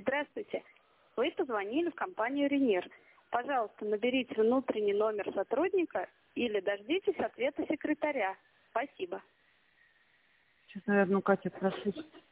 Здравствуйте. Вы позвонили в компанию «Ренир». Пожалуйста, наберите внутренний номер сотрудника или дождитесь ответа секретаря. Спасибо. Сейчас, наверное, у Кати спросить.